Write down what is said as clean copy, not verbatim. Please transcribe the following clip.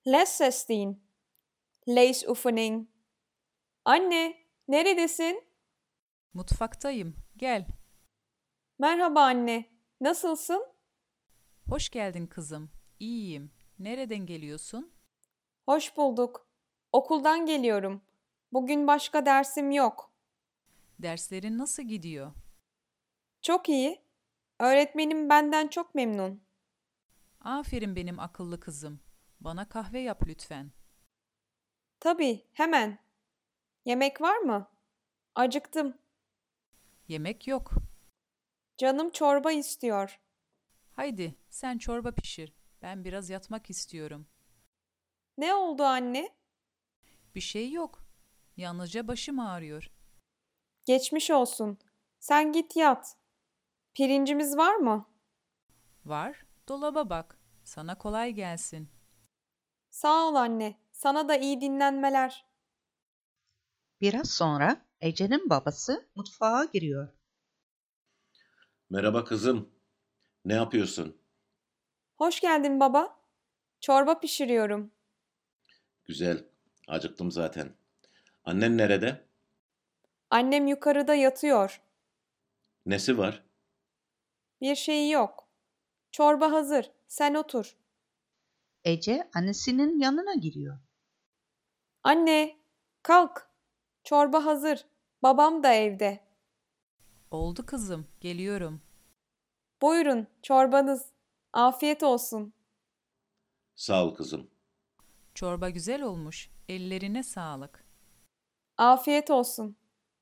Leicester, Leesoefening. Anne, neredesin? Mutfaktayım. Gel. Merhaba anne, nasılsın? Hoş geldin kızım. İyiyim. Nereden geliyorsun? Hoş bulduk. Okuldan geliyorum. Bugün başka dersim yok. Derslerin nasıl gidiyor? Çok iyi. Öğretmenim benden çok memnun. Aferin benim akıllı kızım. Bana kahve yap lütfen. Tabii, hemen. Yemek var mı? Acıktım. Yemek yok. Canım çorba istiyor. Haydi sen çorba pişir. Ben biraz yatmak istiyorum. Ne oldu anne? Bir şey yok. Yalnızca başım ağrıyor. Geçmiş olsun. Sen git yat. Pirincimiz var mı? Var. Dolaba bak. Sana kolay gelsin. Sağ ol anne. Sana da iyi dinlenmeler. Biraz sonra Ece'nin babası mutfağa giriyor. Merhaba kızım. Ne yapıyorsun? Hoş geldin baba. Çorba pişiriyorum. Güzel. Acıktım zaten. Annen nerede? Annem yukarıda yatıyor. Nesi var? Bir şeyi yok. Çorba hazır. Sen otur. Ece annesinin yanına giriyor. Anne, kalk. Çorba hazır. Babam da evde. Oldu kızım. Geliyorum. Buyurun, çorbanız. Afiyet olsun. Sağ ol kızım. Çorba güzel olmuş. Ellerine sağlık. Afiyet olsun.